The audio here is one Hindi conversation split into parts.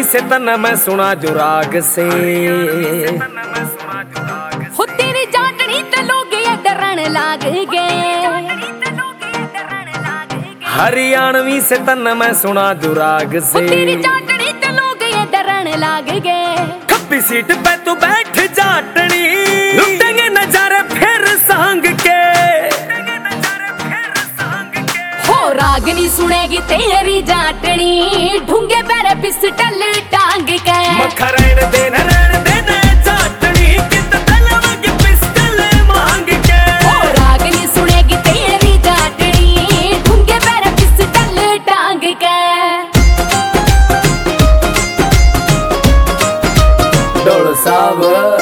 से तन मैं सुना जो राग से। हो तेरी जाटनी ते लोग ये डरन लाग गए, हरियाणवी से तन मैं सुना जो राग से। हो तेरी जाटनी ते लोग ये डरन लाग गए। खब्बी सीट पे तू बैठ जाटनी, लुटेंगे नजारे फिर सांग के। हो रागनी सुनेगी तेरी जाटनी, ढूंगे पैर पिस्टल टांग के। मक्खा रहने देना जाटनी, कित तलवा की पिस्टल मांग के। हो रागनी सुनेगी तेरी जाटनी, ढूंगे पैर पिस्टल टांग के। डोल साहब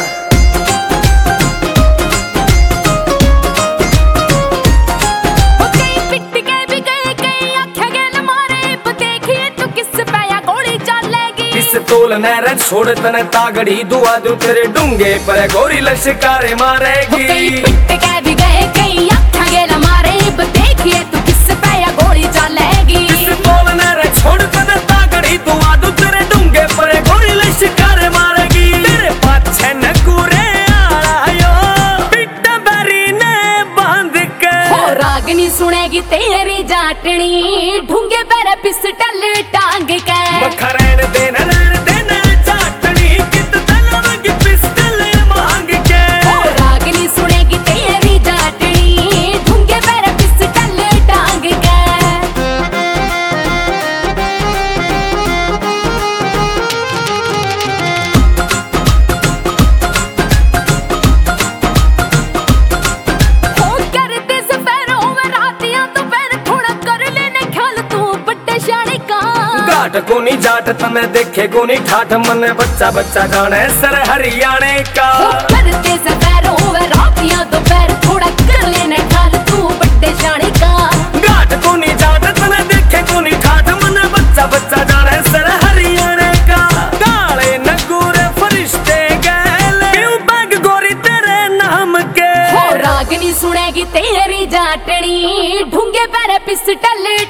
तोल नहर छोड़ तने तागड़ी, दुआ दू तेरे डूंगे पर गोरी लश्कारे मारेगी। पिट के भी गए कई आख्या गेला मारे, देखिए तू किस पे या गोली चलेगी। तोल नहर छोड़ तने तागड़ी, दुआ दू तेरे डूंगे पर गोरी लश्कारे मारेगी। तेरे पाछे नगुरे आयो, पिट्टा बैरी ने बांध के। हो रागनी सुनेगी तेरी जाटनी, ढूंगे पैर पिस्टल टांग के। मक्खा रहने देना जाटनी, कित तलवा की पिस्टल मांग के। हो रागनी सुनेगी तेरी जाटनी, ढूंगे पैर पिस्टल टांग के। हो करते सफेरों में रातियां तो पैर थोड़ा कर लेने ख्याल, तू बड्डे शाने का। घाट को नहीं जाट तने देखे को नहीं ठाठ, मन बच्चा बच्चा जाने सर हरियाणे का। हो करते सफेरों में रातियां तो पैर थोड़ा कर लेने ख्याल, तू बड्डे शाने का। घाट को नहीं जाट तने देखे को नहीं ठाठ, मन बच्चा बच्चा जाने सर हरियाणे का। काले नगुरे फरिश्ते गैले, क्यों बैग गोरी तेरे नाम के। हो रागनी सुनेगी तेरी जाटनी, ढूंगे पैर पिस्टल